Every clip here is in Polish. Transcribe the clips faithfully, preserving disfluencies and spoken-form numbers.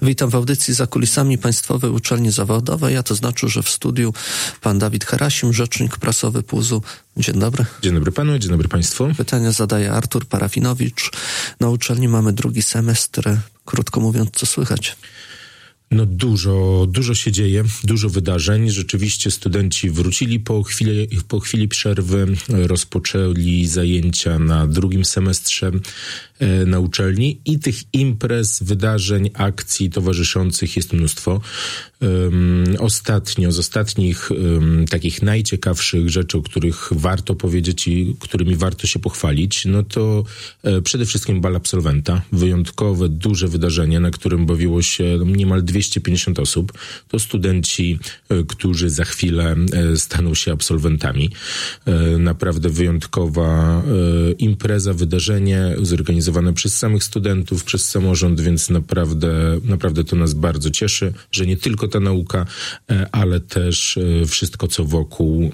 Witam w audycji Za kulisami Państwowej Uczelni Zawodowej, a to znaczy, że w studiu pan Dawid Herasim, rzecznik prasowy P U Z-u. Dzień dobry. Dzień dobry panu, dzień dobry państwu. Pytania zadaje Artur Parafinowicz. Na uczelni mamy drugi semestr. Krótko mówiąc, co słychać? No dużo, dużo się dzieje, dużo wydarzeń. Rzeczywiście studenci wrócili po chwili, po chwili przerwy, rozpoczęli zajęcia na drugim semestrze e, na uczelni i tych imprez, wydarzeń, akcji towarzyszących jest mnóstwo. Um, ostatnio, z ostatnich um, takich najciekawszych rzeczy, o których warto powiedzieć i którymi warto się pochwalić, no to e, przede wszystkim bal absolwenta. Wyjątkowe, duże wydarzenie, na którym bawiło się niemal dwieście pięćdziesiąt osób. To studenci, e, którzy za chwilę e, staną się absolwentami. E, naprawdę wyjątkowa e, impreza, wydarzenie zorganizowane przez samych studentów, przez samorząd, więc naprawdę, naprawdę to nas bardzo cieszy, że nie tylko ta nauka, ale też wszystko, co wokół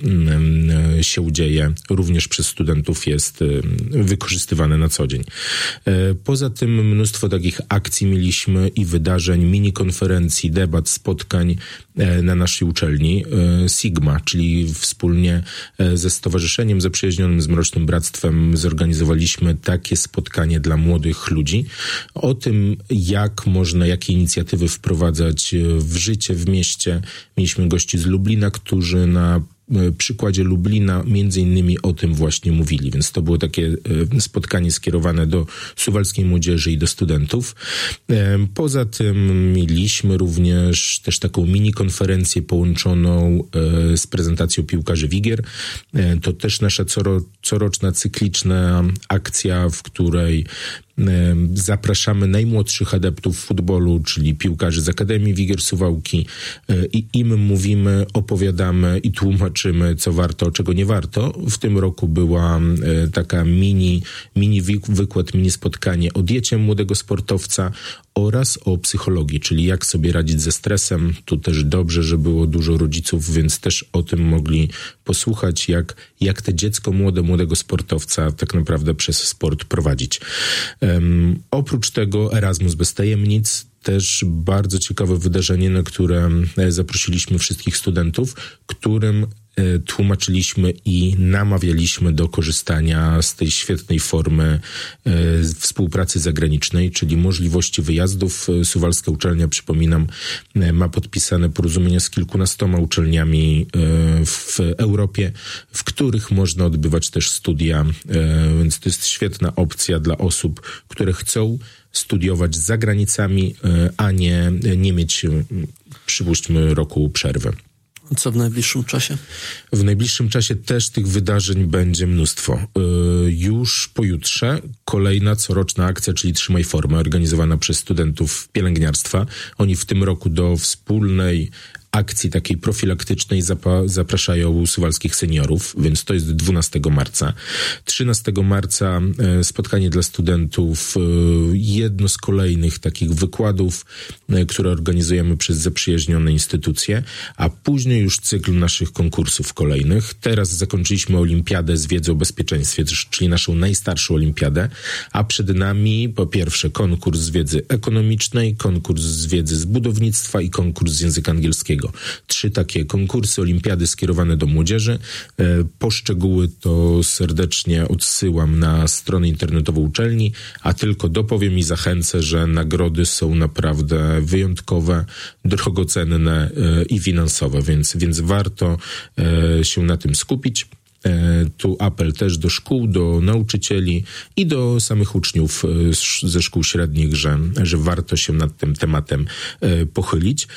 się dzieje, również przez studentów jest wykorzystywane na co dzień. Poza tym mnóstwo takich akcji mieliśmy i wydarzeń, mini-konferencji, debat, spotkań na naszej uczelni. Sigma, czyli wspólnie ze Stowarzyszeniem Zaprzyjaźnionym z Mrocznym Bractwem zorganizowaliśmy takie spotkanie dla młodych ludzi o tym, jak można, jakie inicjatywy wprowadzać w życie w mieście. Mieliśmy gości z Lublina, którzy na przykładzie Lublina między innymi o tym właśnie mówili, więc to było takie spotkanie skierowane do suwalskiej młodzieży i do studentów. Poza tym mieliśmy również też taką mini konferencję połączoną z prezentacją piłkarzy Wigier. To też nasza coro, coroczna cykliczna akcja, w której zapraszamy najmłodszych adeptów futbolu, czyli piłkarzy z Akademii Wigier Suwałki i im mówimy, opowiadamy i tłumaczymy, co warto, czego nie warto. W tym roku była taka mini, mini wykład, mini spotkanie o diecie młodego sportowca oraz o psychologii, czyli jak sobie radzić ze stresem. Tu też dobrze, że było dużo rodziców, więc też o tym mogli posłuchać, jak, jak te dziecko młode, młodego sportowca tak naprawdę przez sport prowadzić. Um, oprócz tego Erasmus bez tajemnic, też bardzo ciekawe wydarzenie, na które zaprosiliśmy wszystkich studentów, którym tłumaczyliśmy i namawialiśmy do korzystania z tej świetnej formy e, współpracy zagranicznej, czyli możliwości wyjazdów. Suwalska uczelnia, przypominam, ma podpisane porozumienia z kilkunastoma uczelniami e, w Europie, w których można odbywać też studia, e, więc to jest świetna opcja dla osób, które chcą studiować za granicami, e, a nie, nie mieć, przypuśćmy, roku przerwy. Co w najbliższym czasie? W najbliższym czasie też tych wydarzeń będzie mnóstwo. Yy, już pojutrze kolejna coroczna akcja, czyli Trzymaj Formę, organizowana przez studentów pielęgniarstwa. Oni w tym roku do wspólnej akcji takiej profilaktycznej zapa- zapraszają suwalskich seniorów, więc to jest dwunastego marca. trzynastego marca e, spotkanie dla studentów, e, jedno z kolejnych takich wykładów, e, które organizujemy przez zaprzyjaźnione instytucje, a później już cykl naszych konkursów kolejnych. Teraz zakończyliśmy olimpiadę z wiedzy o bezpieczeństwie, czyli naszą najstarszą olimpiadę, a przed nami po pierwsze konkurs z wiedzy ekonomicznej, konkurs z wiedzy z budownictwa i konkurs z języka angielskiego. Trzy takie konkursy, olimpiady skierowane do młodzieży. Po szczegóły to serdecznie odsyłam na stronę internetową uczelni, a tylko dopowiem i zachęcę, że nagrody są naprawdę wyjątkowe, drogocenne i finansowe, więc, więc warto się na tym skupić. Tu apel też do szkół, do nauczycieli i do samych uczniów ze szkół średnich, że, że warto się nad tym tematem pochylić.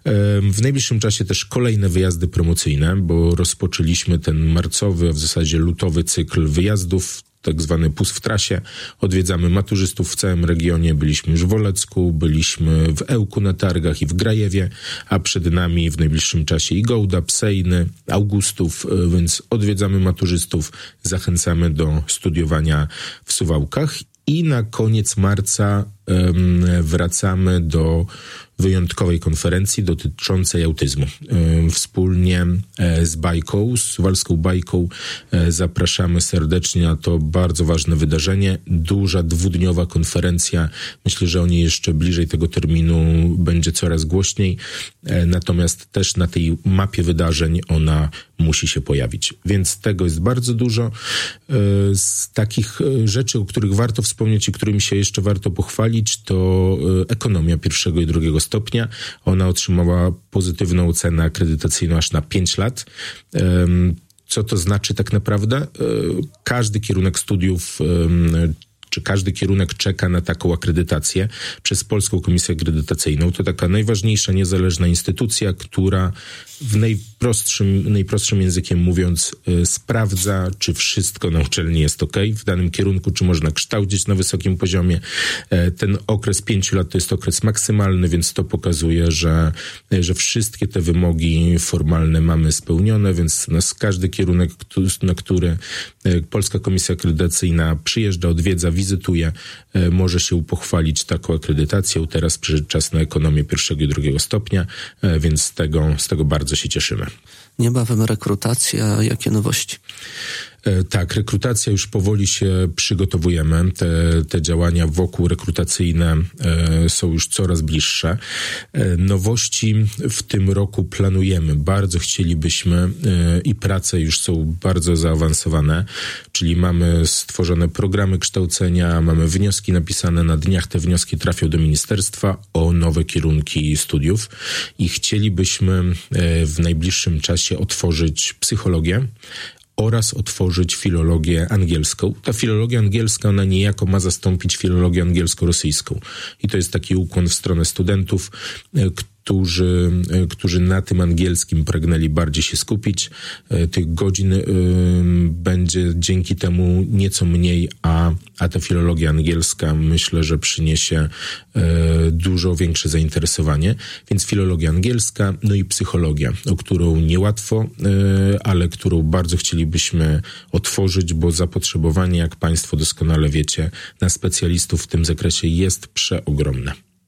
W najbliższym czasie też kolejne wyjazdy promocyjne, bo rozpoczęliśmy ten marcowy, a w zasadzie lutowy cykl wyjazdów, tak zwany P U S w trasie. Odwiedzamy maturzystów w całym regionie. Byliśmy już w Olecku, byliśmy w Ełku na targach i w Grajewie, a przed nami w najbliższym czasie i Gołda, Psejny, Augustów, więc odwiedzamy maturzystów, zachęcamy do studiowania w Suwałkach. I na koniec marca wracamy do wyjątkowej konferencji dotyczącej autyzmu. Wspólnie z Bajką, z Suwalską Bajką zapraszamy serdecznie na to bardzo ważne wydarzenie. Duża, dwudniowa konferencja. Myślę, że o niej jeszcze bliżej tego terminu będzie coraz głośniej. Natomiast też na tej mapie wydarzeń ona musi się pojawić. Więc tego jest bardzo dużo. Z takich rzeczy, o których warto wspomnieć i którymi się jeszcze warto pochwalić, to ekonomia pierwszego i drugiego stopnia. Ona otrzymała pozytywną ocenę akredytacyjną aż na pięć lat. Co to znaczy tak naprawdę? Każdy kierunek studiów czy każdy kierunek czeka na taką akredytację przez Polską Komisję Akredytacyjną. To taka najważniejsza, niezależna instytucja, która w najprostszym, najprostszym językiem mówiąc y, sprawdza, czy wszystko na uczelni jest ok w danym kierunku, czy można kształcić na wysokim poziomie. E, ten okres pięciu lat to jest okres maksymalny, więc to pokazuje, że, że wszystkie te wymogi formalne mamy spełnione, więc nas każdy kierunek, na który Polska Komisja Akredytacyjna przyjeżdża, odwiedza, wizytuje, może się pochwalić taką akredytacją. Teraz przyszedł czas na ekonomię pierwszego i drugiego stopnia, więc z tego, z tego bardzo się cieszymy. Niebawem rekrutacja. Jakie nowości? Tak, rekrutacja już powoli się przygotowujemy. Te, te działania wokół rekrutacyjne e, są już coraz bliższe. E, nowości w tym roku planujemy. Bardzo chcielibyśmy e, i prace już są bardzo zaawansowane, czyli mamy stworzone programy kształcenia, mamy wnioski napisane na dniach. Te wnioski trafią do ministerstwa o nowe kierunki studiów i chcielibyśmy e, w najbliższym czasie otworzyć psychologię oraz otworzyć filologię angielską. Ta filologia angielska, ona niejako ma zastąpić filologię angielsko-rosyjską. I to jest taki ukłon w stronę studentów, którzy, którzy na tym angielskim pragnęli bardziej się skupić. Tych godzin y, będzie dzięki temu nieco mniej, a, a ta filologia angielska myślę, że przyniesie y, dużo większe zainteresowanie. Więc filologia angielska, no i psychologia, o którą niełatwo, y, ale którą bardzo chcielibyśmy otworzyć, bo zapotrzebowanie, jak Państwo doskonale wiecie, na specjalistów w tym zakresie jest przeogromne.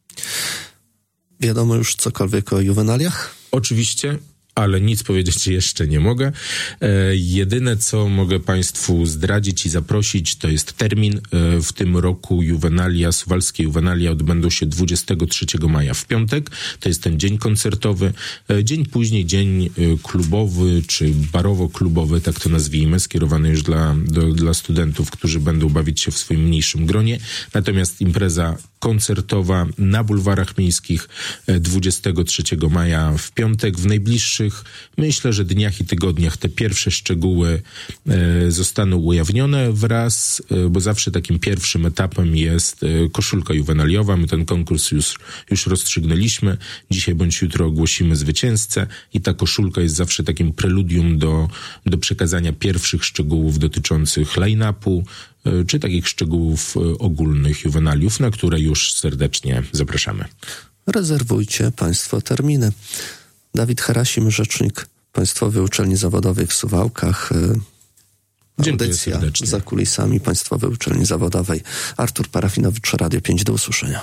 Wiadomo już cokolwiek o juwenaliach? Oczywiście, ale nic powiedzieć jeszcze nie mogę. E, jedyne, co mogę Państwu zdradzić i zaprosić, to jest termin. E, w tym roku juwenalia, suwalskie juwenalia odbędą się dwudziestego trzeciego maja w piątek. To jest ten dzień koncertowy. E, dzień później dzień e, klubowy, czy barowo-klubowy, tak to nazwijmy, skierowany już dla, do, dla studentów, którzy będą bawić się w swoim mniejszym gronie. Natomiast impreza koncertowa na bulwarach miejskich dwudziestego trzeciego maja w piątek. W najbliższych, myślę, że dniach i tygodniach te pierwsze szczegóły e, zostaną ujawnione wraz, e, bo zawsze takim pierwszym etapem jest e, koszulka juwenaliowa. My ten konkurs już, już rozstrzygnęliśmy. Dzisiaj bądź jutro ogłosimy zwycięzcę i ta koszulka jest zawsze takim preludium do, do przekazania pierwszych szczegółów dotyczących line-upu, czy takich szczegółów ogólnych juwenaliów, na które już serdecznie zapraszamy. Rezerwujcie Państwo terminy. Dawid Harasim, rzecznik Państwowej Uczelni Zawodowej w Suwałkach. Dziękuję Audycja serdecznie. Za kulisami Państwowej Uczelni Zawodowej. Artur Parafinowicz, Radio pięć. Do usłyszenia.